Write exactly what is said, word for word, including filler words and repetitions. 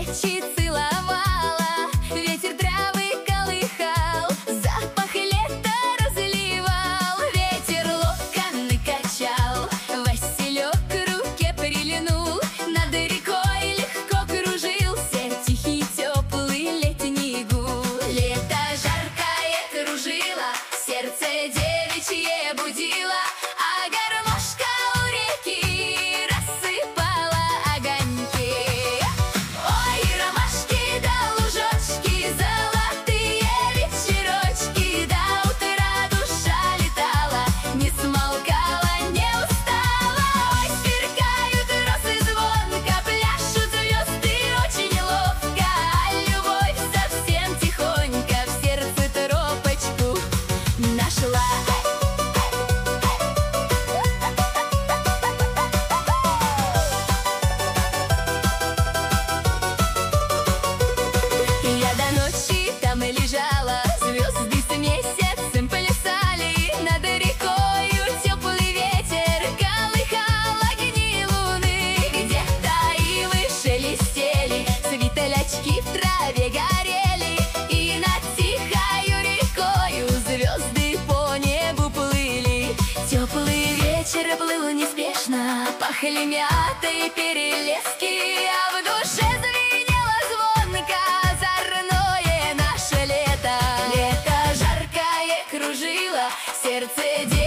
плечи целовала, ветер травы колыхал, запах лета разливал, ветер локоны качал, Василек к руке прильнул, над рекой легко кружился тихий теплый летний гул. Лето жаркое кружило, сердце девичье будило, а гармошка у реки рассыпала огоньки. Ой, ромашки да лужочки, золотые вечерочки, до утра душа летала, не смолкала, не устала. Ой, сверкают росы звонко, пляшут звезды очень ловко, а любовь совсем тихонько в сердце тропочку нашла. Я до ночи там и лежала, звезды с месяцем плясали, над рекою теплый ветер колыхал огни луны. Где-то ивы шелестели, светлячки в траве горели, и над тихою рекою звезды по небу плыли. Теплый вечер плыл неспешно, пахли мятой перелески, а в душе звенело звонко озорное наше лето. Лето жаркое кружило, сердце